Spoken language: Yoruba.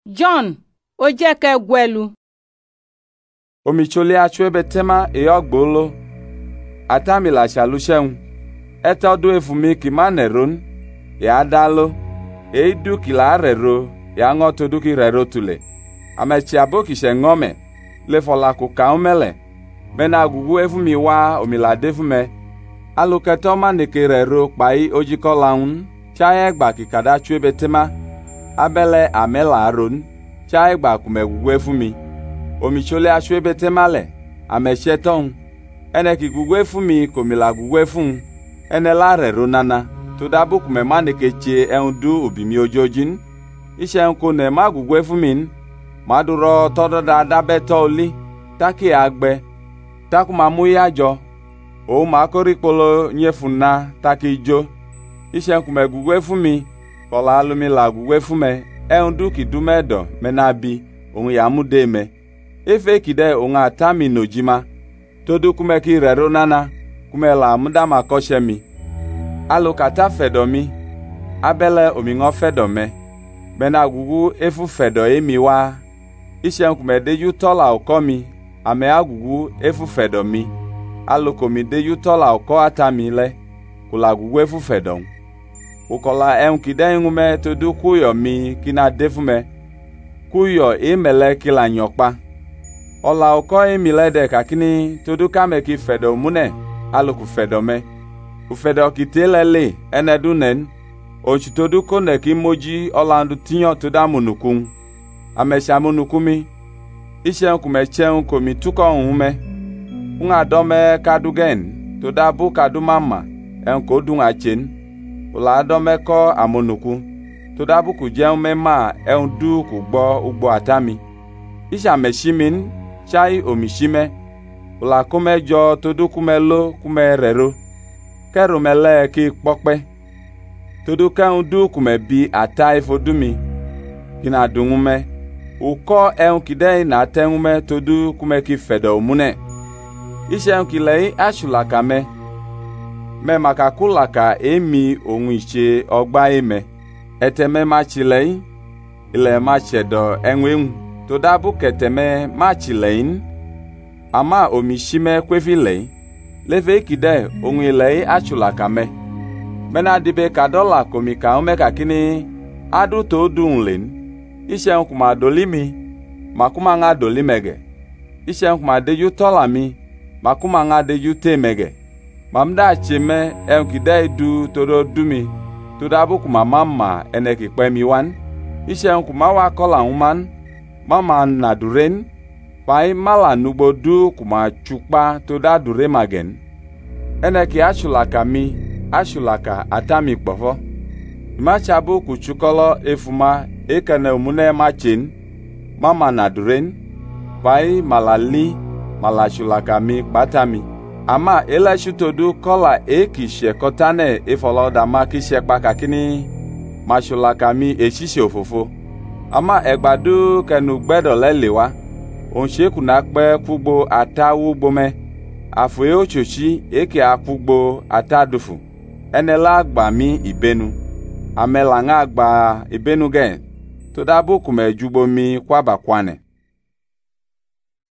John ojeke gwelu. Omichole achwe betema eyogbolo. Atami la shalushen. Etodo efumi kimaneron. Ya dalo. Eidu kila arero. Ya ngotodu ki rero tule. Amechi aboki shengome. Le fola kuka umele. Bena gugu efumi wa omiladefume. Aluketoma nekerero kpai ojikolaun. Chaye gba kikada chwe betema. Abele amela aron. Chaye gba kumegugwe fumi. Omichole achwe betema le. Amesheton. Ene ki gugwe fumi komila gugwe fun. Ene la rero nana. Todabu kumema nekeche endu obimi ojojin. Ishe nko ne ma gugwe fumin. Maduro todo da dabeto oli. Taki agbe. Taku mamu yajo. O makorikpolo nyefuna taki jo. Ishe nkume gugwe fumi. Kola alumi la gugwe fume. Endu ki dumedo menabi. Ongu ya mudeme. Efe kide onga atami nojima. Todo kume ki rero nana. Kume la mudama koshemi. Alo kata fedomi. Abele omingo fedome. Bena gugu efu fedo emiwa. Ishe nkume deju tola okomi. Ame agugu efu fedomi. Alo komi deju tola oko atami le. Kula gugu efu fedon. Ukola enkide ngume todo kuyo mi kina defume. Kuyo emele kila nyokpa. Ola oko emile de kakini todo kame ki fedo mune. Alo ku fedome. Ufedo kitelele enedunen. Ochitodu kone ki moji olandu tinyo toda munukun. Amesha munukumi. Ishe nkume chen komi tuko unhume. Unga dome kadugen. Toda bu kadumama. Enko dunga chen. Ula adome ko amunuku. Toda bu kujen mema endu kugbo ugbo atami. Isha meshimin. Chai omishime. Ula kume jo todu kumelo kume rero. Keru mele ki pokpe. Todo kan du kume bi ata ifodumi. Kina dungume. Uko kide na tengume todo kume ki fedo mune. Ishe kile ashulaka me. Me makakulaka emi onwu ishe ogba eme. Eteme machilei. Ile machedo enwenwu. Todabu keteme machilein. Ama omishime kwefilei. Leve kide onwu ilei ashulaka me. Mena dibe kadola komika omeka kini adu to dunlen. Ishe nkuma dolimi makuma nga dolimege. Ishe nkuma deju tolami makuma nga deju temege. Mamda chime enkide du todo dumi todabu kuma mama eneki kwemi wan. Ishe nkuma wa kola uman mama na duren. Pai mala nugbo du kuma chukpa toda dure magen. Eneki ashulaka mi. Ashulaka atami kpofo. Machabu kuchukolo efuma ekene umune machin. Mama naduren. Pai malali malashulaka mi batami. Ama ele shutodu kola ekishe kotane efoloda makishe pakakini. Mashulaka mi eshishe ofofo. Ama egbadu kenu gbedo lelewa. Onsheku nakpe kugbo ata wugbome. Afue ochochi eke akugbo ata dufu. Enela agba mi ibenu. Amela nga agba ibenu gen. Todabu kume jubo mi kwa bakwane.